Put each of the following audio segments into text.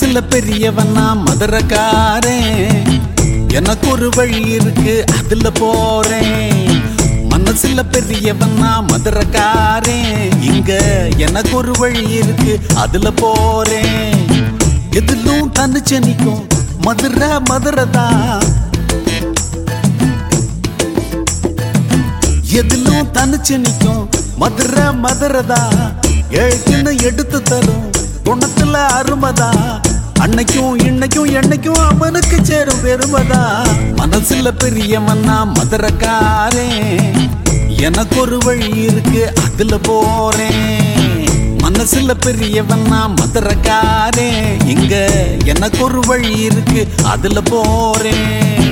மனசுல பெரியவனா மதுரக்காரன், எனக்கு ஒரு வழி இருக்கு அதுல போறேன். மனசுல பெரியவனா மதுரக்காரன், இங்க எனக்கு ஒரு வழி இருக்கு அதுல போறேன். எதிலும் தனிச்சு நிக்கும் மதுரை மதுரைதான், எதிலும் தனிச்சு நிக்கும் மதுரை மதுரைதான். ஏழுக்குன்னு எடுத்து தரும் குணத்துல அருமதா, அன்னைக்கும் இன்னைக்கும் என்னைக்கும் அவனுக்கு சேரும் பெருமதா. மனசுல பெரியவனா மதுரக்காரன், எனக்கு ஒரு வழி இருக்கு அதுல போறேன். மனசுல பெரியவனா மதுரக்காரன், இங்க எனக்கு ஒரு வழி இருக்கு அதுல போறேன்.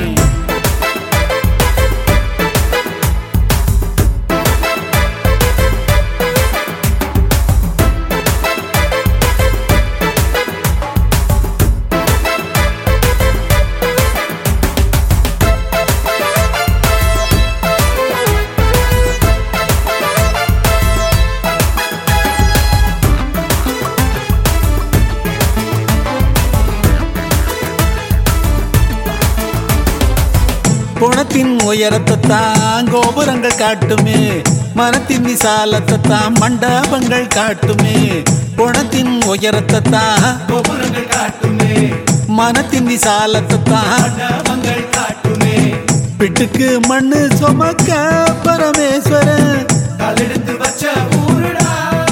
குணத்தின் உயரத்தை தான் கோபுரங்கள் காட்டுமே, மனத்தின் விசாலத்தை தான் மண்டபங்கள் காட்டுமே. குணத்தின் உயரத்தை தான் கோபுரங்கள் காட்டுமே, மனத்தின் விசாலத்தை தான் மண்டபங்கள் காட்டுமே. பிட்டுக்கு மண்ணு சுமக்க பரமேஸ்வரன் காலெடுத்து வச்ச ஊருடா,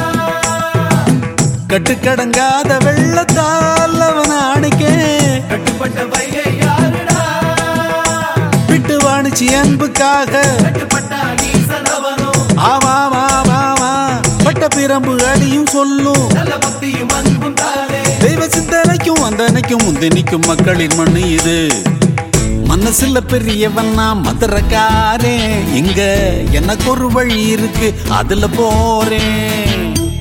கட்டுக்கடங்காத வெள்ளத்தால் அவன் அணைக்க கட்டுப்பட்ட வைகை யாருடா, விட்டு வாணிச்சு அன்புக்காக கட்டுப்பட்ட ஈசனவனும். ஆமா பட்ட பிரம்பு அடியும் சொல்லும், நல்ல பக்தியும் அன்பும் தானே. தெய்வ சிந்தனைக்கும் வந்தனைக்கும் முந்தி நிற்கும் மக்களின் மண்ணு இது. மனசுல பெரியவனா மதுரக்காரன், இங்க எனக்கு ஒரு வழி இருக்கு அதுல போறேன்.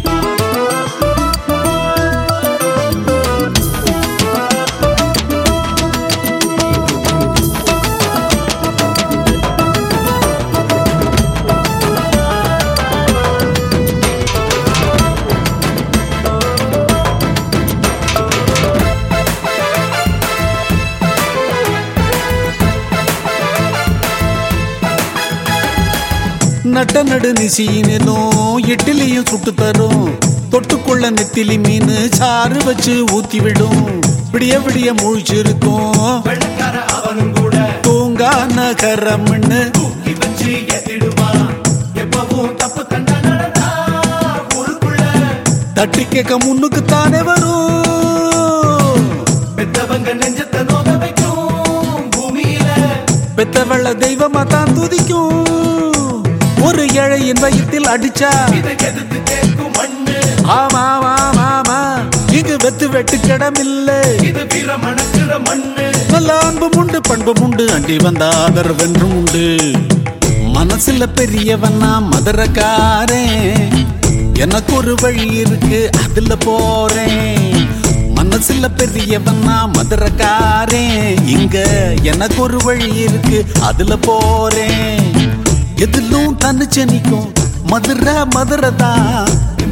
நட்ட நடு நிசீனும் இட்லியும் சுட்டு தரும், தொட்டுக்குள்ள நெத்திலி மீன் சாறு வச்சு ஊத்தி விடும். விடிய விடிய முழிச்சிருக்கும் வெள்ளக்கார அவனும் கூட தூங்கா நகரம்னு தூக்கி வச்சு ஏத்திடுவான். எப்பவும் தப்பு கண்டா நடந்தா ஊருக்குள்ள தட்டி கேட்க முன்னுக்கு தானே வரும். பெத்தவங்க நெஞ்சத்தை நோக வைக்கும் பூமியில, பெத்தவள தெய்வமா தான் துதிக்கும். ஒரு ஏழையின் வயிற்றில் அடிச்சா இதை எதிர்த்து கேட்கும் மண்ணு. ஆமா இங்கு வெத்து வெட்டு கிடமில்லை, இது வீர மணக்கிற மண்ணு. நல்ல அன்பும் உண்டு பண்பும் உண்டு, அண்டி வந்த ஆதரவென்றும் உண்டு. மனசுல பெரியவனா மதுரக்காரன், எனக்கு ஒரு வழி இருக்கு அதுல போறேன். மனசுல பெரியவனா மதுரக்காரன், இங்க எனக்கு ஒரு வழி இருக்கு அதுல போறேன். எதிலும் தனிச்சு நிக்கும் மதுரை மதுரைதான்,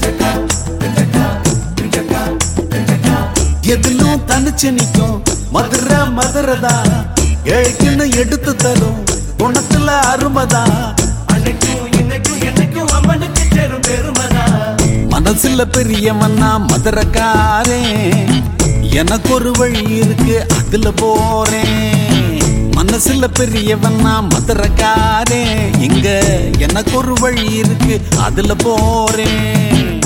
எதிலும் தனிச்சு நிக்கும் மதுரை மதுரைதான். ஏழுக்குன்னு எடுத்து தரும் குணத்துல அருமதா, அன்னைக்கும் இன்னைக்கும் என்னைக்கும் அம்மனுக்கு சேரும் பெருமதா. மனசுல பெரியவனா மதுரக்காரன், எனக்கு ஒரு வழி இருக்கு அதுல போறேன். மனசுல பெரியவனா மதுரக்காரன், இங்க எனக்கு ஒரு வழி இருக்கு அதுல போறேன்.